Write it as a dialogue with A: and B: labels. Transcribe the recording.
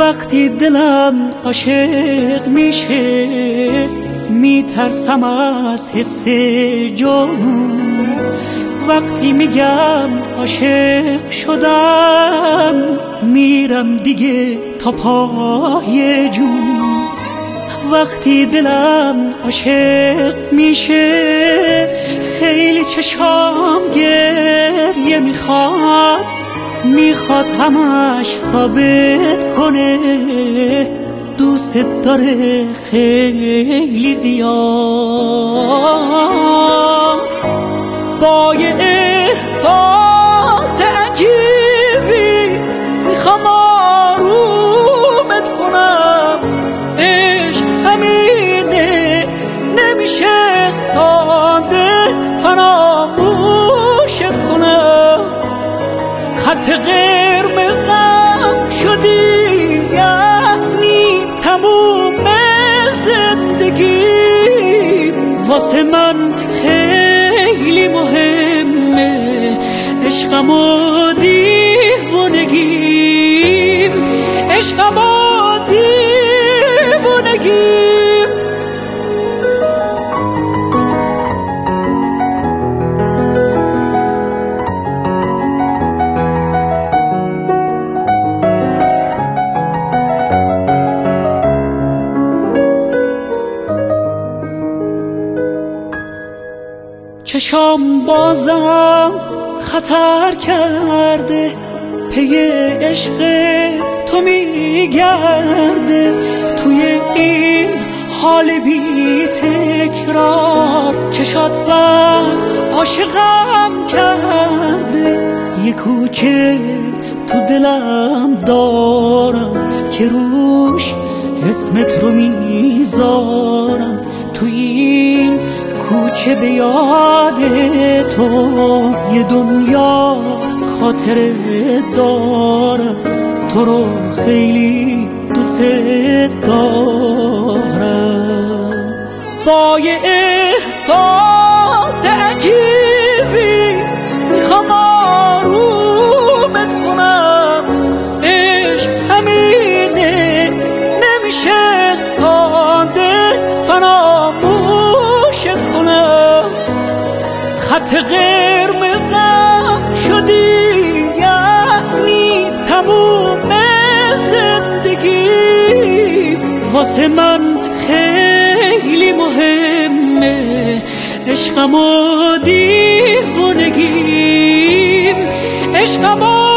A: وقتی دلم عاشق میشه میترسم از حس جنون. وقتی میگم عاشق شدم میرم دیگه تا پای جون. وقتی دلم عاشق میشه خیلی چشام گریه میخواد همش ثابت کنه دوست داره خیلی زیاد. با یه احساس عجیبی میخوام آرومت کنم. عشق همینه نمیشه ساده فراموشت کنم. خط قرمزم شدی یعنی تموم زندگی. واسه من خیلی مهمه عشقم و دیوونگیم، عشقم و دیوونگیم. چشام بازم خطر کرده پی عشق تو میگرده. توی این حال بی تکرار چشات بد عاشقم کرده. یه کوچه تو دلم دارم که روش اسمت رو میذارم. تو این کوچه به یاد تو یه دنیا خاطره دارم. تو رو خیلی دوست دارم. با یه احساس عجیبی میخوام آرومت کنم. عشق همینه نمیشه ساده فراموشت کنم. خط قرمزم شدی یعنی تموم زندگی. واسه من خیلی مهمه عشقم و دیوونگیم، عشقم و